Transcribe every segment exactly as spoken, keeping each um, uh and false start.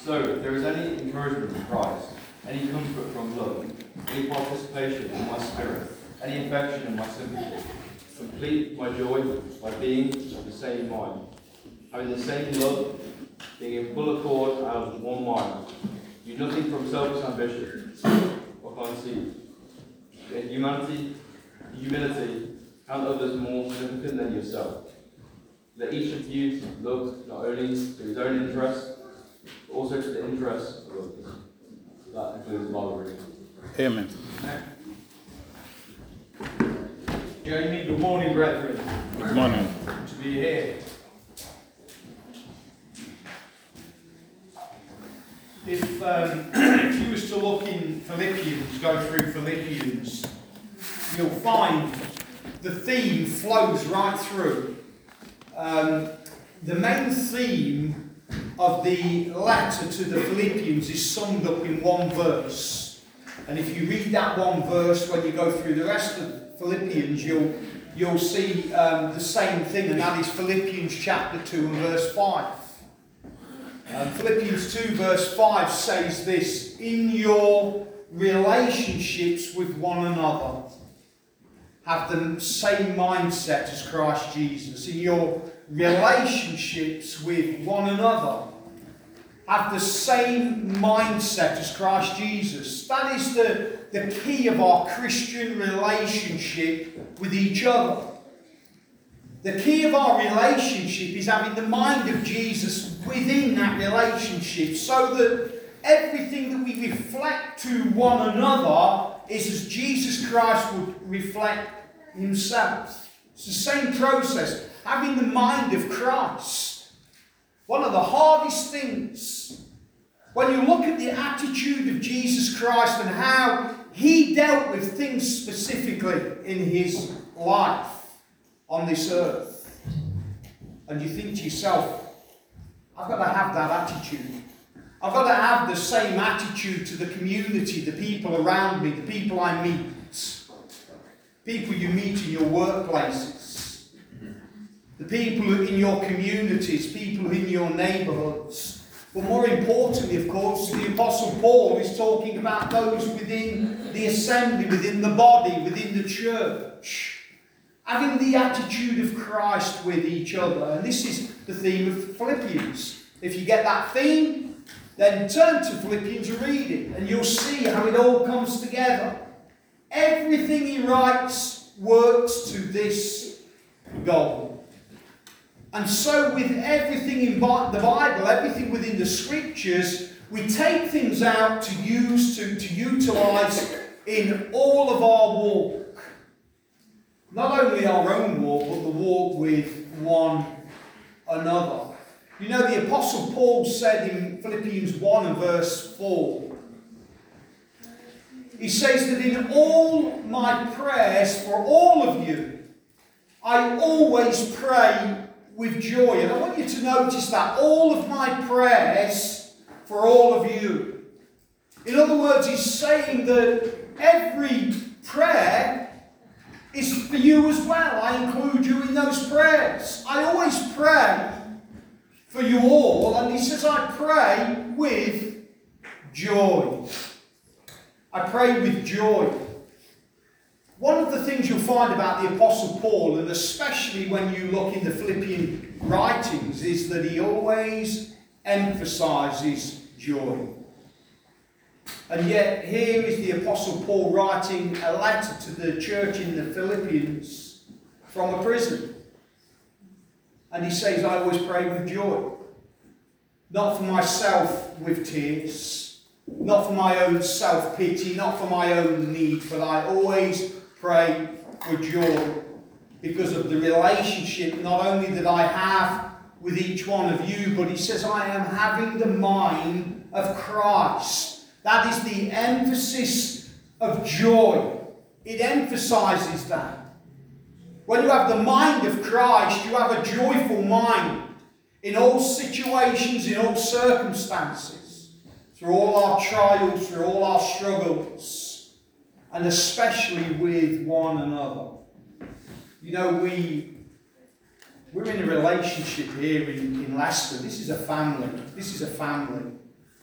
So, if there is any encouragement from Christ, any comfort from love, any participation in my spirit, any affection in my sympathy, complete my joy by being of the same mind, having the same love, being in full accord and of one mind. Do nothing from selfish ambition or conceit. In humanity, humility, count others more significant than yourself. Let each of you look not only to his own interest, but also to the interests of others. That concludes the Bible reading. Amen. Jamie, good morning, brethren. Good morning. Good to be here. If, um, if you was to look in Philippians, go through Philippians, you'll find the theme flows right through. Um, the main theme of the letter to the Philippians is summed up in one verse. And if you read that one verse when you go through the rest of Philippians, you'll, you'll see um, the same thing, and that is Philippians chapter two and verse five. Um, Philippians two verse five says this: in your relationships with one another, have the same mindset as Christ Jesus. In your relationships with one another, have the same mindset as Christ Jesus. That is the, the key of our Christian relationship with each other. The key of our relationship is having the mind of Jesus within that relationship, so that everything that we reflect to one another is as Jesus Christ would reflect himself. It's the same process, having the mind of Christ. One of the hardest things, when you look at the attitude of Jesus Christ and how he dealt with things specifically in his life on this earth, and you think to yourself, I've got to have that attitude. I've got to have the same attitude to the community, the people around me, the people I meet, people you meet in your workplaces, the people in your communities, people in your neighbourhoods. But more importantly, of course, the Apostle Paul is talking about those within the assembly, within the body, within the church, having the attitude of Christ with each other. And this is the theme of Philippians. If you get that theme, then turn to Philippians and read it, and you'll see how it all comes together. Everything he writes works to this goal. And so with everything in the Bible, everything within the Scriptures, we take things out to use, to, to utilise in all of our walk. Not only our own walk, but the walk with one another. You know, the Apostle Paul said in Philippians one and verse four, he says that in all my prayers for all of you, I always pray with joy. And I want you to notice that, all of my prayers for all of you. In other words, he's saying that every prayer is for you as well. I include you in those prayers. I always pray for you all, and he says I pray with joy. I pray with joy. One of the things you'll find about the Apostle Paul, and especially when you look in the Philippian writings, is that he always emphasises joy. And yet here is the Apostle Paul writing a letter to the church in the Philippians from a prison. And he says, I always pray with joy. Not for myself with tears, not for my own self-pity, not for my own need, but I always pray for joy because of the relationship not only that I have with each one of you, but he says I am having the mind of Christ. That is the emphasis of joy. It emphasises that. When you have the mind of Christ, you have a joyful mind in all situations, in all circumstances, through all our trials, through all our struggles, and especially with one another. You know, we, we're in a relationship here in, in Leicester. This is a family. This is a family.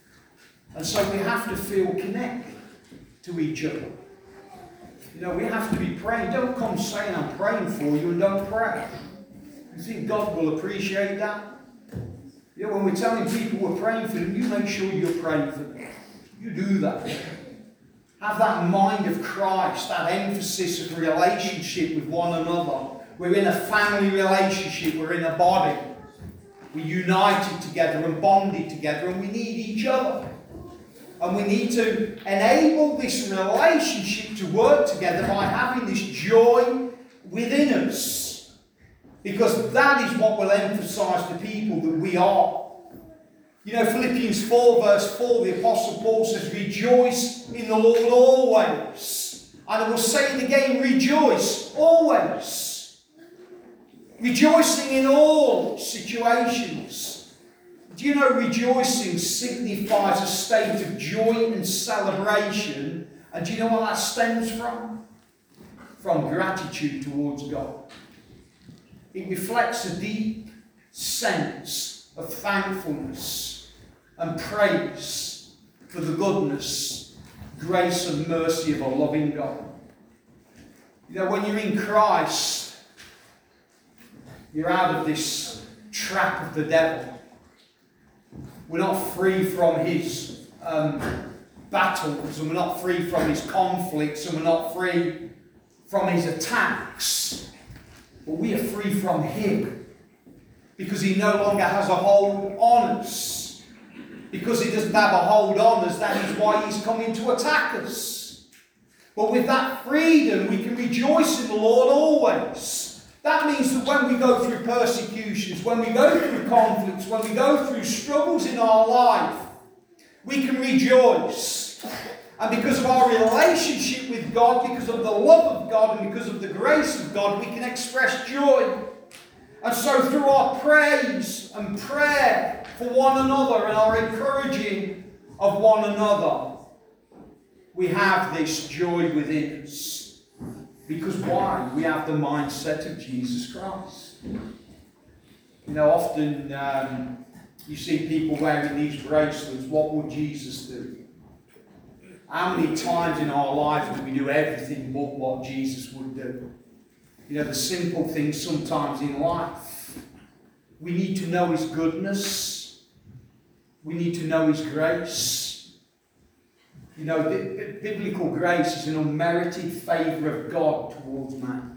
And so we have to feel connected to each other. You know, we have to be praying. Don't come saying I'm praying for you and don't pray. You think God will appreciate that? You know, when we're telling people we're praying for them, you make sure you're praying for them. You do that. Have that mind of Christ, that emphasis of relationship with one another. We're in a family relationship, we're in a body. We're united together and bonded together, and we need each other. And we need to enable this relationship to work together by having this joy within us. Because that is what will emphasize to people that we are. You know, Philippians four verse four, the Apostle Paul says, rejoice in the Lord always. And I will say it again, rejoice always. Rejoicing in all situations. Do you know rejoicing signifies a state of joy and celebration? And do you know what that stems from? From gratitude towards God. It reflects a deep sense of thankfulness and praise for the goodness, grace and mercy of a loving God. You know, when you're in Christ, you're out of this trap of the devil. We're not free from his um, battles, and we're not free from his conflicts, and we're not free from his attacks. But we are free from him, because he no longer has a hold on us. Because he doesn't have a hold on us, that is why he's coming to attack us. But with that freedom, we can rejoice in the Lord always. That means that when we go through persecutions, when we go through conflicts, when we go through struggles in our life, we can rejoice. And because of our relationship with God, because of the love of God, and because of the grace of God, we can express joy. And so through our praise and prayer for one another and our encouraging of one another, we have this joy within us. Because why? We have the mindset of Jesus Christ. You know, often um, you see people wearing these bracelets. What would Jesus do? How many times in our lives do we do everything but what Jesus would do? You know, the simple things sometimes in life. We need to know his goodness. We need to know his grace. You know, the biblical grace is an unmerited favour of God towards man.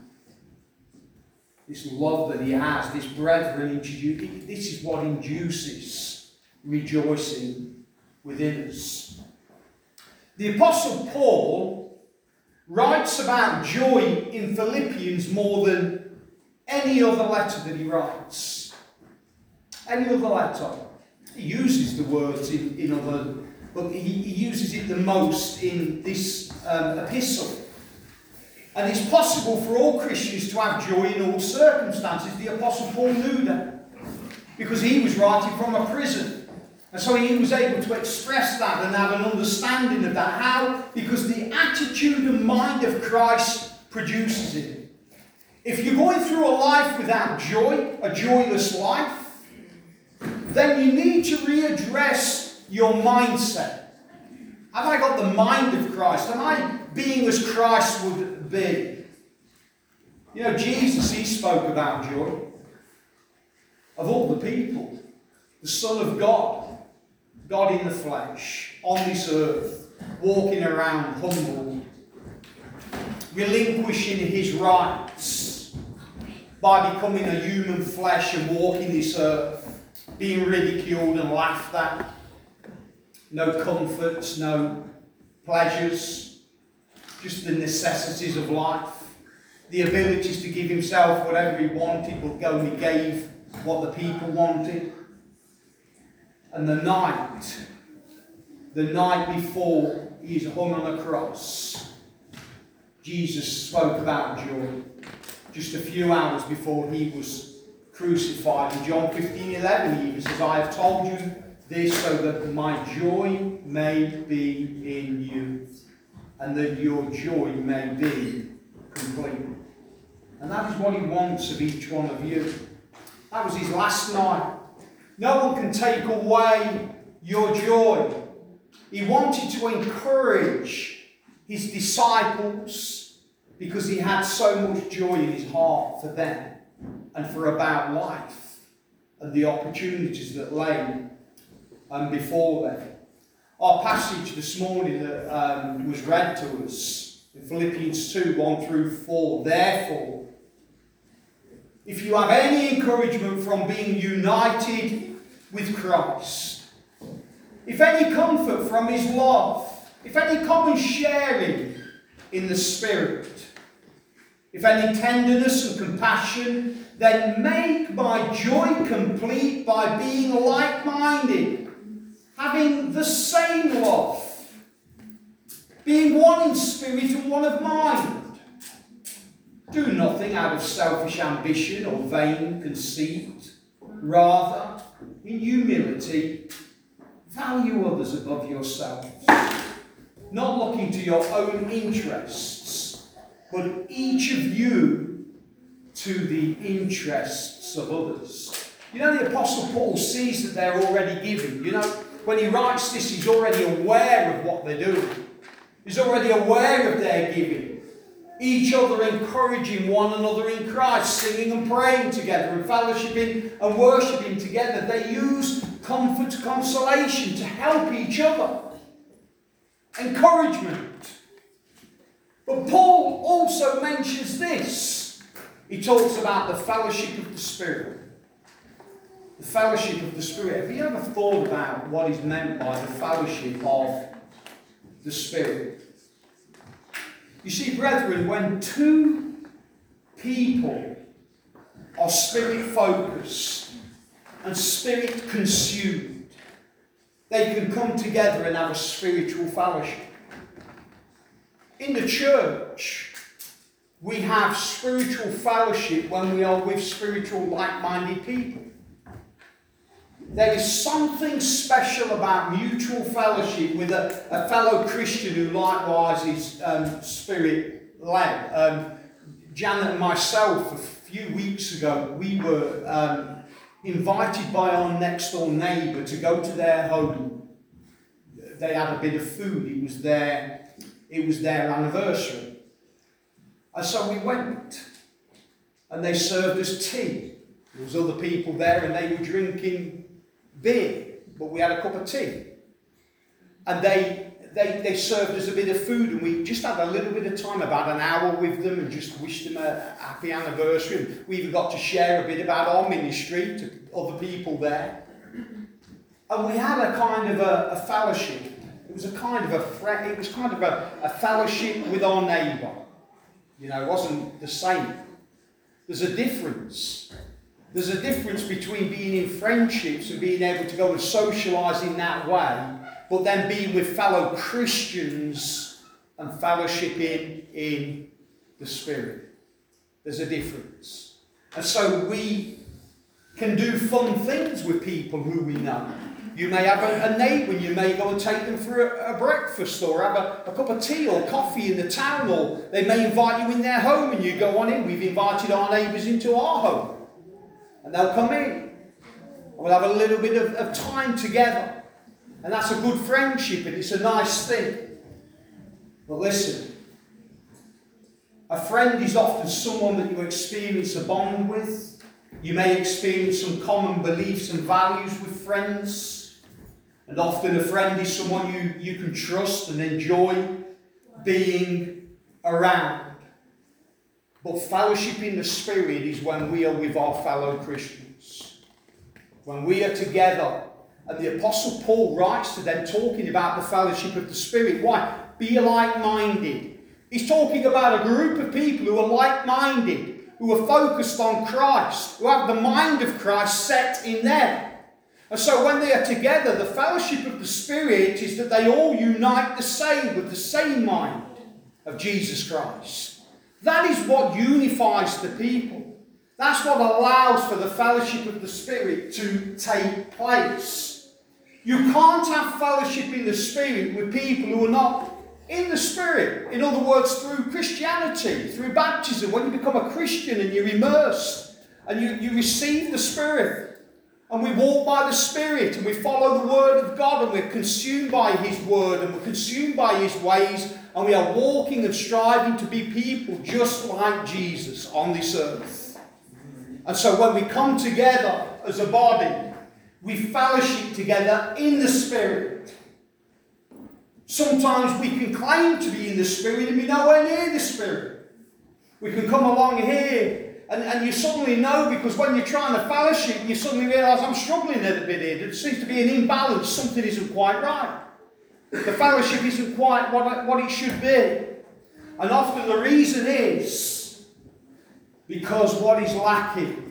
This love that he has, this brethren, this is what induces rejoicing within us. The Apostle Paul writes about joy in Philippians more than any other letter that he writes. Any other letter. He uses the words in, in other, but he, he uses it the most in this um, epistle. And it's possible for all Christians to have joy in all circumstances. The Apostle Paul knew that, because he was writing from a prison. And so he was able to express that and have an understanding of that. How? Because the attitude and mind of Christ produces it. If you're going through a life without joy, a joyless life, then you need to readdress your mindset. Have I got the mind of Christ? Am I being as Christ would be? You know, Jesus, he spoke about joy. Of all the people, the Son of God, God in the flesh, on this earth, walking around humble, relinquishing his rights by becoming a human flesh and walking this earth, being ridiculed and laughed at. No comforts, no pleasures, just the necessities of life. The abilities to give himself whatever he wanted, but go and he gave what the people wanted. And the night, the night before he is hung on a cross, Jesus spoke about joy. Just a few hours before he was crucified. In John fifteen eleven, he even says, I have told you this so that my joy may be in you, and that your joy may be complete. And that is what he wants of each one of you. That was his last night. No one can take away your joy. He wanted to encourage his disciples because he had so much joy in his heart for them and for about life and the opportunities that lay um, before them. Our passage this morning that um, was read to us in Philippians two, one through four. Therefore, if you have any encouragement from being united with Christ, if any comfort from his love, if any common sharing in the Spirit, if any tenderness and compassion, then make my joy complete by being like-minded, having the same love, being one in spirit and one of mind. Do nothing out of selfish ambition or vain conceit. Rather, in humility, value others above yourselves, not looking to your own interests, but each of you to the interests of others. You know, the Apostle Paul sees that they're already giving. You know, when he writes this, he's already aware of what they're doing. He's already aware of their giving. Each other encouraging one another in Christ, singing and praying together and fellowshipping and worshipping together. They use comfort, consolation to help each other. Encouragement. But Paul also mentions this. He talks about the fellowship of the Spirit. The fellowship of the Spirit. Have you ever thought about what is meant by the fellowship of the Spirit? You see, brethren, when two people are Spirit-focused and Spirit-consumed, they can come together and have a spiritual fellowship. In the church, we have spiritual fellowship when we are with spiritual like-minded people. There is something special about mutual fellowship with a, a fellow Christian who likewise is um, Spirit-led. Um, Janet and myself, a few weeks ago, we were um, invited by our next-door neighbour to go to their home. They had a bit of food. It was their, it was their anniversary. And so we went. And they served us tea. There was other people there and they were drinking beer, but we had a cup of tea. And they, they, they served us a bit of food, and we just had a little bit of time, about an hour with them, and just wished them a happy anniversary. And we even got to share a bit about our ministry to other people there. And we had a kind of a, a fellowship. It was a kind of a friend, it was kind of a, a fellowship with our neighbour. You know, it wasn't the same. There's a difference. There's a difference between being in friendships and being able to go and socialise in that way, but then being with fellow Christians and fellowshipping in the Spirit. There's a difference. And so we can do fun things with people who we know. You may have a, a neighbour, you may go and take them for a, a breakfast or have a, a cup of tea or coffee in the town, or they may invite you in their home and you go on in. We've invited our neighbours into our home. And they'll come in. And we'll have a little bit of, of time together. And that's a good friendship and it's a nice thing. But listen, a friend is often someone that you experience a bond with. You may experience some common beliefs and values with friends. And often a friend is someone you, you can trust and enjoy being around. But fellowship in the Spirit is when we are with our fellow Christians. When we are together. And the Apostle Paul writes to them talking about the fellowship of the Spirit. Why? Be like-minded. He's talking about a group of people who are like-minded, who are focused on Christ, who have the mind of Christ set in them. And so when they are together, the fellowship of the Spirit is that they all unite the same, with the same mind of Jesus Christ. That is what unifies the people. That's what allows for the fellowship of the Spirit to take place. You can't have fellowship in the Spirit with people who are not in the Spirit. In other words, through Christianity, through baptism, when you become a Christian and you're immersed and you, you receive the Spirit. And we walk by the Spirit, and we follow the Word of God, and we're consumed by His Word, and we're consumed by His ways, and we are walking and striving to be people just like Jesus on this earth. And so when we come together as a body, we fellowship together in the Spirit. Sometimes we can claim to be in the Spirit and be nowhere near the Spirit. We can come along here and, and you suddenly know, because when you're trying to fellowship, you suddenly realise, I'm struggling a little bit here. There seems to be an imbalance. Something isn't quite right. The fellowship isn't quite what, what it should be. And often the reason is because what is lacking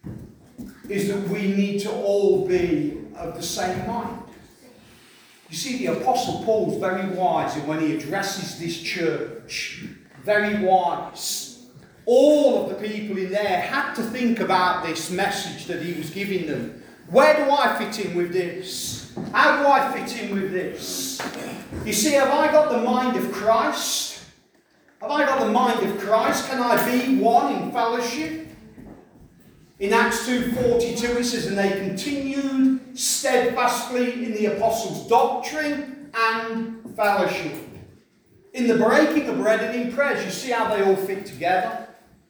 is that we need to all be of the same mind. You see, the Apostle Paul's very wise, and when he addresses this church, very wise. All of the people in there had to think about this message that he was giving them. Where do I fit in with this? How do I fit in with this? You see, have I got the mind of Christ? Have I got the mind of Christ? Can I be one in fellowship? In Acts two forty-two it says, and they continued steadfastly in the apostles' doctrine and fellowship. In the breaking of bread and in prayers, you see how they all fit together?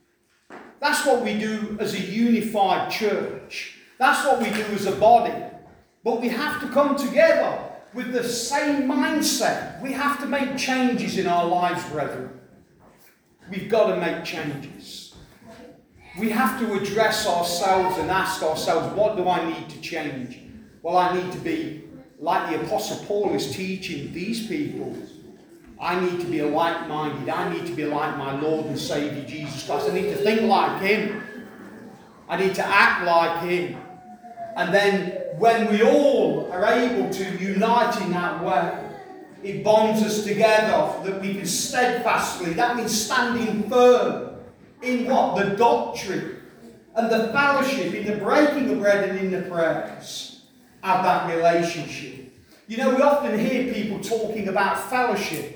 That's what we do as a unified church. That's what we do as a body. But we have to come together with the same mindset. We have to make changes in our lives, brethren. We've got to make changes. We have to address ourselves and ask ourselves, what do I need to change? Well, I need to be like the Apostle Paul is teaching these people. I need to be like-minded. I need to be like my Lord and Saviour Jesus Christ. I need to think like Him. I need to act like Him. And then when we all are able to unite in that way, it bonds us together that we can steadfastly, that means standing firm in what? The doctrine and the fellowship, in the breaking of bread and in the prayers, have that relationship. You know, we often hear people talking about fellowship.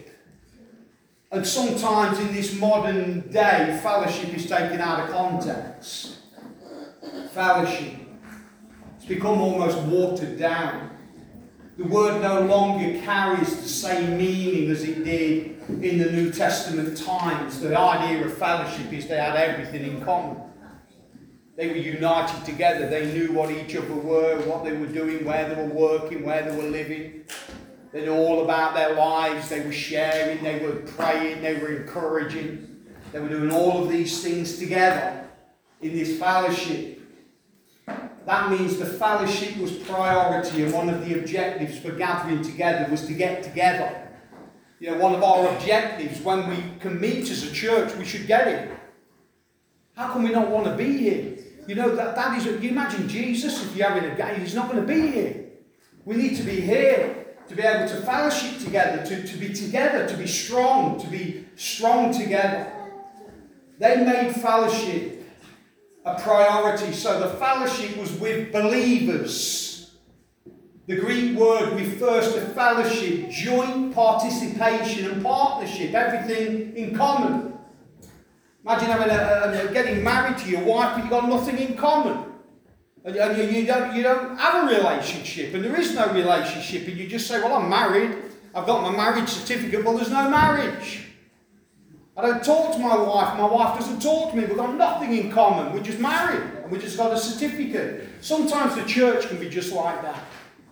And sometimes in this modern day, fellowship is taken out of context. Fellowship. It's become almost watered down. The word no longer carries the same meaning as it did in the New Testament times. The idea of fellowship is they had everything in common. They were united together. They knew what each other were, what they were doing, where they were working, where they were living. They knew all about their lives. They were sharing, they were praying, they were encouraging. They were doing all of these things together in this fellowship. That means the fellowship was priority, and one of the objectives for gathering together was to get together. You know, one of our objectives when we can meet as a church, we should get it. How can we not want to be here? You know, that, that is, you imagine Jesus, if you're having a game, he's not going to be here. We need to be here. To be able to fellowship together, to, to be together, to be strong, to be strong together. They made fellowship a priority. So the fellowship was with believers. The Greek word refers to fellowship, joint participation and partnership, everything in common. Imagine having a, a, getting married to your wife, but you've got nothing in common. And you, you, don't, you don't have a relationship, and there is no relationship, and you just say, well, I'm married, I've got my marriage certificate, well, there's no marriage. I don't talk to my wife, my wife doesn't talk to me, we've got nothing in common, we're just married, and we just got a certificate. Sometimes the church can be just like that.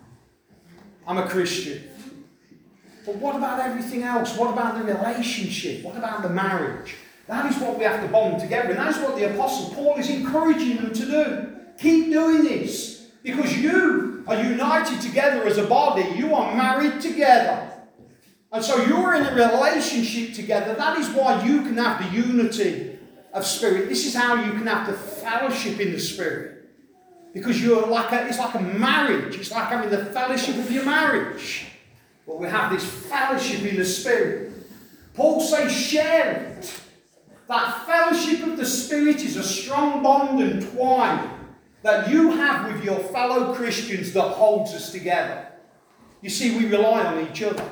I'm a Christian. But what about everything else? What about the relationship? What about the marriage? That is what we have to bond together, and that is what the Apostle Paul is encouraging them to do. Keep doing this, because you are united together as a body. You are married together. And so you're in a relationship together. That is why you can have the unity of spirit. This is how you can have the fellowship in the Spirit. Because you're like a, it's like a marriage. It's like having the fellowship of your marriage. But we have this fellowship in the Spirit. Paul says, share it. That fellowship of the Spirit is a strong bond and twine that you have with your fellow Christians that holds us together. You see, we rely on each other.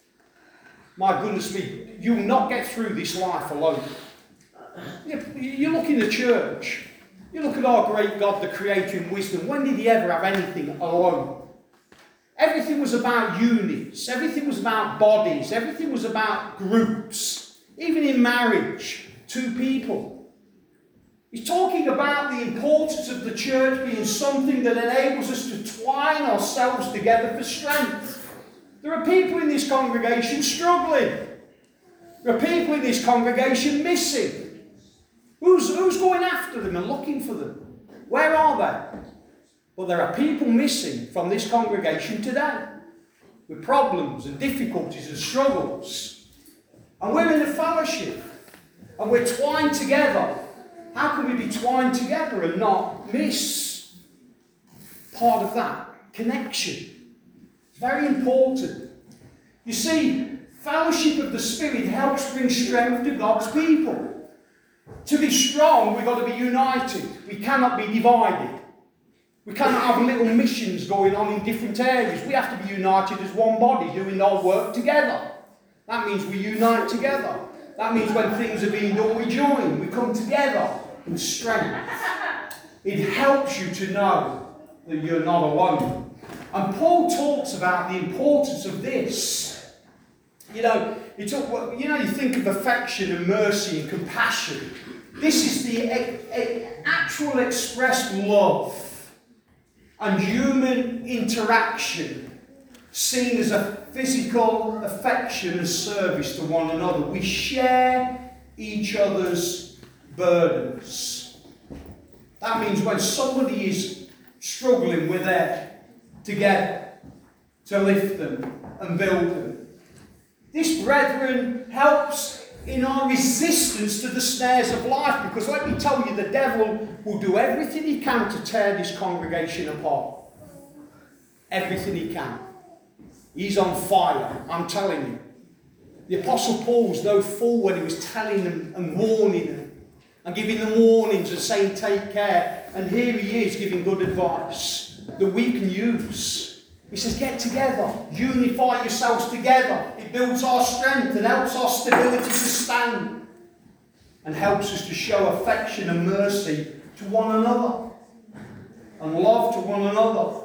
My goodness me, you will not get through this life alone. You look in the church, You look at our great God, the Creator in wisdom. When did he ever have anything alone? Everything was about units. Everything was about bodies. Everything was about groups. Even in marriage, two people. He's talking about the importance of the church being something that enables us to twine ourselves together for strength. There are people in this congregation struggling. There are people in this congregation missing. Who's, who's going after them and looking for them? Where are they? Well, there are people missing from this congregation today with problems and difficulties and struggles. And we're in a fellowship and we're twined together. How can we be twined together and not miss part of that connection? It's very important. You see, fellowship of the Spirit helps bring strength to God's people. To be strong, we've got to be united. We cannot be divided. We cannot have little missions going on in different areas. We have to be united as one body, doing our work together. That means we unite together. That means when things are being done, we join. We come together in strength. It helps you to know that you're not alone. And Paul talks about the importance of this. You know, you, talk, you know, you think of affection and mercy and compassion. This is the a, a actual expressed love and human interaction seen as a physical affection and service to one another. We share each other's burdens. That means when somebody is struggling, we're there together to lift them and build them. This, brethren, helps in our resistance to the snares of life, because let me tell you, the devil will do everything he can to tear this congregation apart. Everything he can. He's on fire, I'm telling you. The Apostle Paul was no fool when he was telling them and warning them and giving them warnings and saying take care. And here he is giving good advice that we can use. He says, get together, unify yourselves together. It builds our strength and helps our stability to stand and helps us to show affection and mercy to one another and love to one another.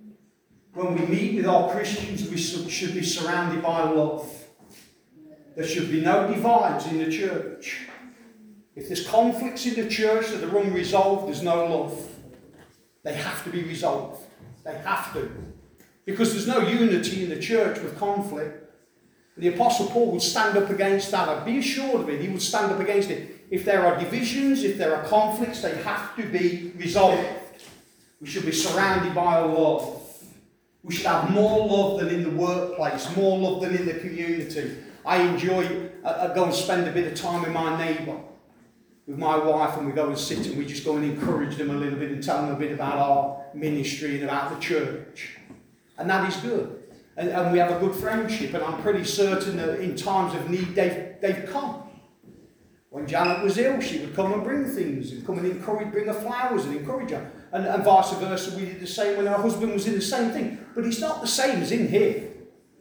When we meet with our Christians, we should be surrounded by love. There should be no divides in the church. If there's conflicts in the church that are unresolved, there's no love. They have to be resolved. They have to. Because there's no unity in the church with conflict. The Apostle Paul would stand up against that. I'd be assured of it. He would stand up against it. If there are divisions, if there are conflicts, they have to be resolved. We should be surrounded by love. We should have more love than in the workplace, more love than in the community. I enjoy, I, I go and spend a bit of time with my neighbour, with my wife, and we go and sit and we just go and encourage them a little bit and tell them a bit about our ministry and about the church. And that is good. And, and we have a good friendship, and I'm pretty certain that in times of need they've, they've come. When Janet was ill, she would come and bring things and come and encourage, bring her flowers and encourage her. And, and vice versa, we did the same when her husband was in the same thing. But it's not the same as in here.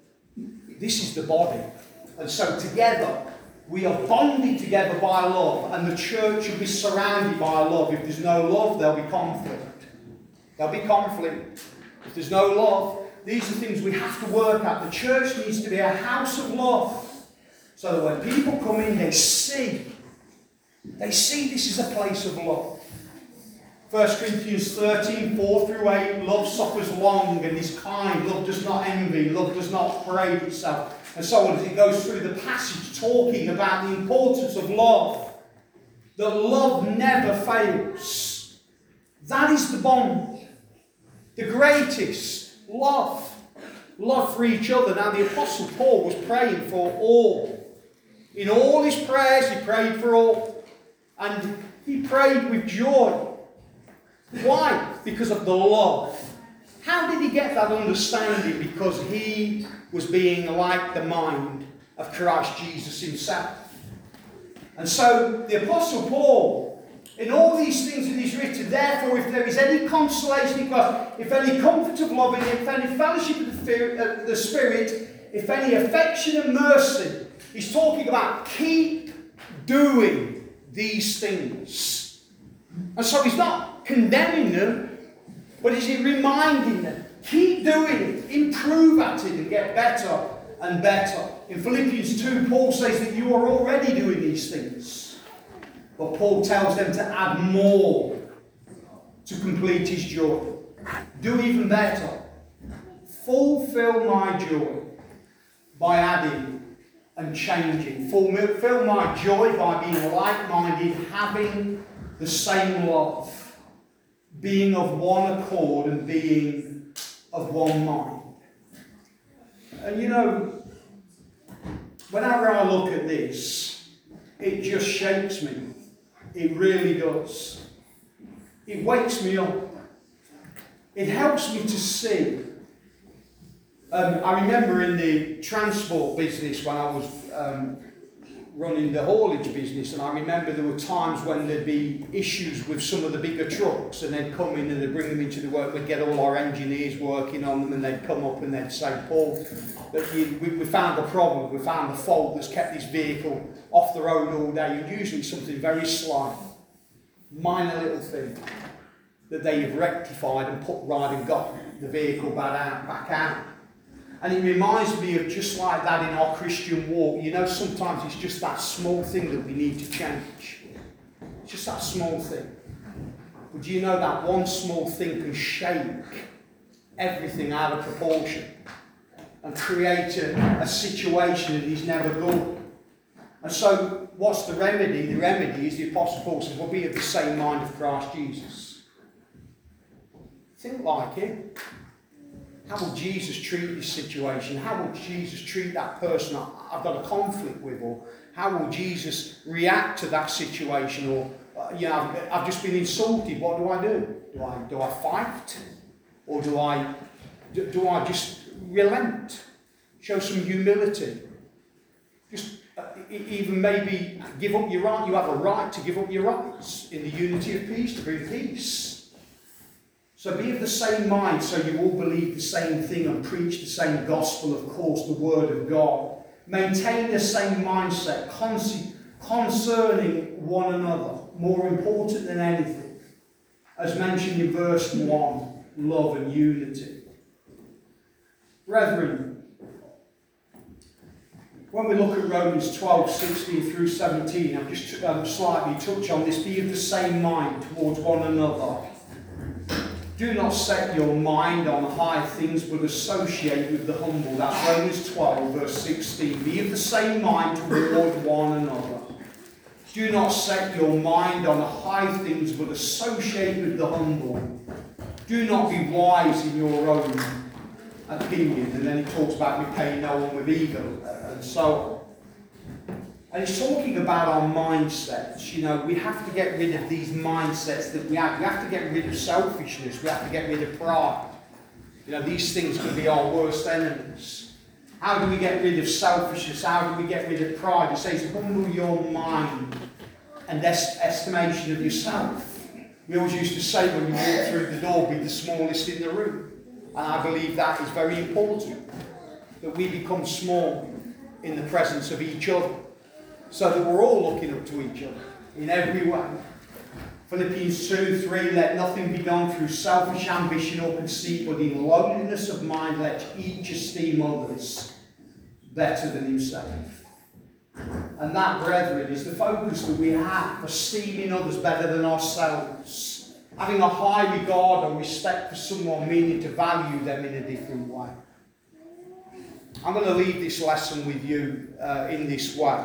This is the body. And so together, we are bonded together by love, and the church should be surrounded by love. If there's no love, there'll be conflict. There'll be conflict. If there's no love, these are things we have to work at. The church needs to be a house of love, so that when people come in, they see, they see this is a place of love. First Corinthians thirteen, four through eight, love suffers long and is kind, love does not envy, love does not parade itself, and so on, as it goes through the passage talking about the importance of love, that love never fails. That is the bond, the greatest love. Love for each other. Now the Apostle Paul was praying for all. In all his prayers he prayed for all. And he prayed with joy. Why? Because of the love. How did he get that understanding? Because he was being like the mind of Christ Jesus himself. And so the Apostle Paul, in all these things that he's written, therefore, if there is any consolation in Christ, if any comfort of love, if any fellowship of the Spirit, if any affection and mercy, he's talking about keep doing these things. And so he's not condemning them, but is he reminding them, keep doing it, improve at it and get better and better. In Philippians two, Paul says that you are already doing these things. But Paul tells them to add more to complete his joy. Do even better. Fulfill my joy by adding and changing. Fulfill my joy by being like-minded, having the same love, being of one accord and being of one mind. And you know, whenever I look at this, it just shakes me. It really does. It wakes me up. It helps me to see. Um, I remember in the transport business when I was um, running the haulage business, and I remember there were times when there'd be issues with some of the bigger trucks, and they'd come in and they'd bring them into the work. We'd get all our engineers working on them, and they'd come up and they'd say, Paul, that you, we, we found a problem, we found a fault that's kept this vehicle off the road all day, and usually something very slight, minor little thing that they have rectified and put right and got the vehicle back out, back out. And it reminds me of just like that in our Christian walk. You know, sometimes it's just that small thing that we need to change. It's just that small thing. But do you know that one small thing can shake everything out of proportion and create a, a situation that is never good? And so, what's the remedy? The remedy is the Apostle Paul says, well, be of the same mind of Christ Jesus. Think like him. How will Jesus treat this situation? How will Jesus treat that person I've got a conflict with? Or how will Jesus react to that situation? Or, uh, you know, I've, I've just been insulted. What do I do? Do I, do I fight? Or do I, do, do I just relent? Show some humility? Just uh, even maybe give up your right. You have a right to give up your rights in the unity of peace, to bring peace. So be of the same mind, so you all believe the same thing and preach the same gospel, of course, the word of God. Maintain the same mindset concerning one another, more important than anything. As mentioned in verse one, love and unity. Brethren, when we look at Romans twelve, sixteen through seventeen, I've just um, slightly touched on this. Be of the same mind towards one another. Do not set your mind on high things, but associate with the humble. That's Romans twelve, verse sixteen. Be of the same mind toward one another. Do not set your mind on high things, but associate with the humble. Do not be wise in your own opinion. And then he talks about repaying no one with evil, and so on. And he's talking about our mindsets. You know, we have to get rid of these mindsets that we have. We have to get rid of selfishness. We have to get rid of pride. You know, these things can be our worst enemies. How do we get rid of selfishness? How do we get rid of pride? It says, humble your mind and est- estimation of yourself. We always used to say when you walk through the door, be the smallest in the room. And I believe that is very important. That we become small in the presence of each other. So that we're all looking up to each other in every way. Philippians two, three, let nothing be done through selfish ambition or conceit, but in lowliness of mind let each esteem others better than himself. And that, brethren, is the focus that we have, esteeming others better than ourselves. Having a high regard and respect for someone, meaning to value them in a different way. I'm going to leave this lesson with you uh, in this way.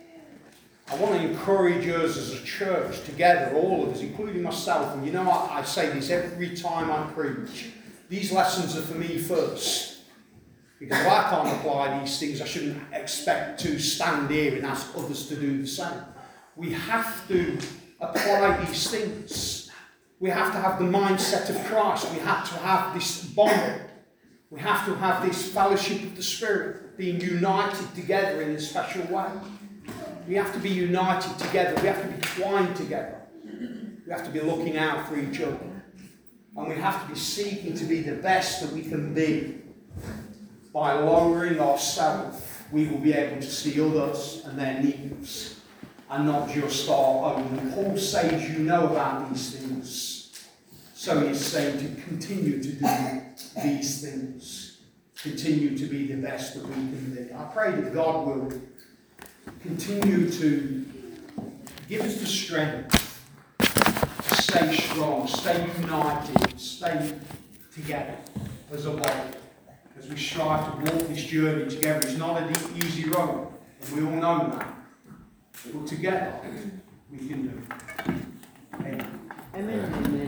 I want to encourage us as a church together, all of us, including myself. And you know, I, I say this every time I preach. These lessons are for me first. Because if I can't apply these things, I shouldn't expect to stand here and ask others to do the same. We have to apply these things. We have to have the mindset of Christ. We have to have this bond. We have to have this fellowship of the Spirit, being united together in a special way. We have to be united together. We have to be twined together. We have to be looking out for each other. And we have to be seeking to be the best that we can be. By lowering ourselves, we will be able to see others and their needs. and not just our own. And Paul says you know about these things. So he's saying to continue to do these things. Continue to be the best that we can be. I pray that God will continue to give us the strength to stay strong, stay united, stay together as a body, as we strive to walk this journey together. It's not an easy road, and we all know that. But together, we can do it. Amen. Amen. Amen.